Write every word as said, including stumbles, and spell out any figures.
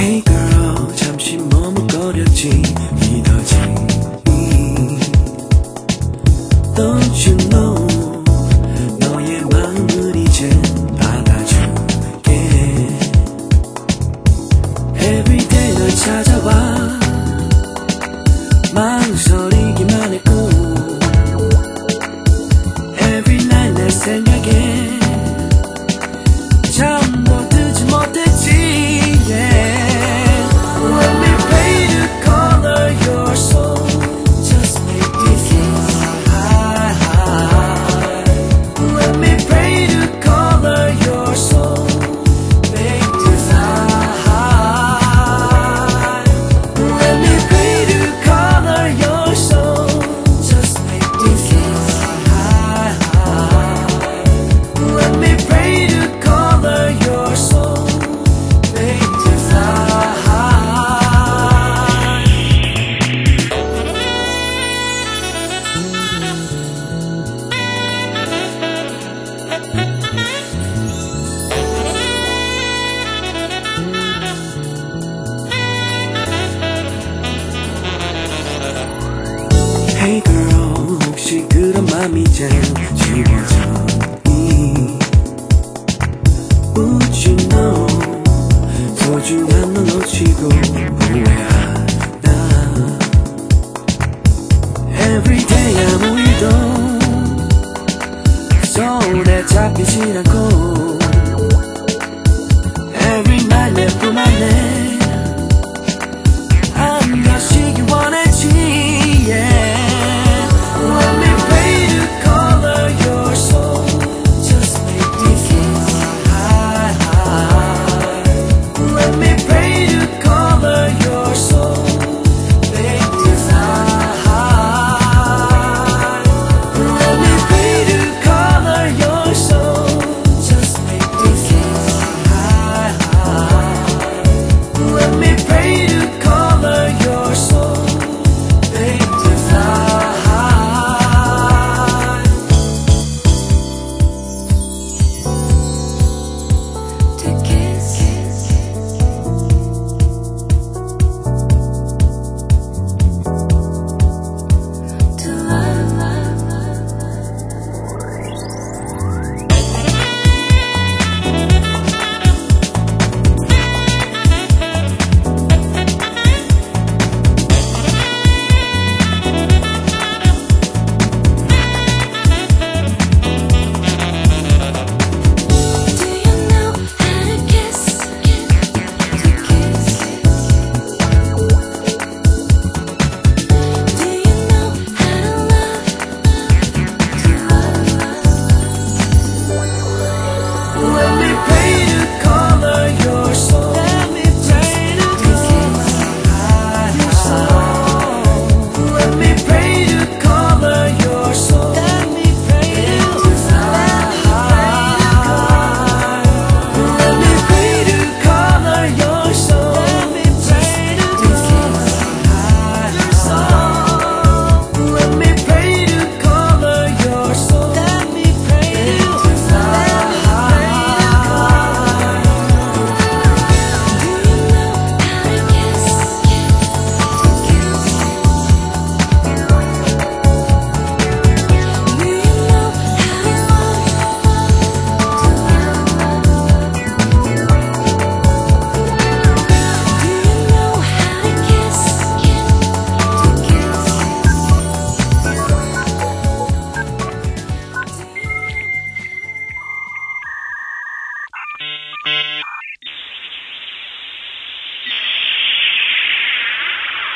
Hey girl, 잠시 머뭇거렸지 믿어지니 Don't you know 너의 마음을 이젠 받아줄게 Everyday 널 찾아와 망설이기만 했고 Every night 내 생각에 잠도 들지 못했지 yeah. Let me pay to color your soul Just make me feel high Let me pray to color your soul Make you fly Let me pray to color your soul Just make me feel high Let me pray to color your soul Make you fly Hey girl 혹시 그런 맘 이젠 지워졌니 Would you know 소중한 너 놓치고 후회하나 Everyday 아무 일도 손에 잡히질 않고 Every night 내 품 안에 안겨시길 원했지 yeah. Let me pray to color your soul Just make me feel high Let me pray to color your soul Make you fly Let me pray to color your soul Just make me feel high Let me pray to color your soul Make you fly To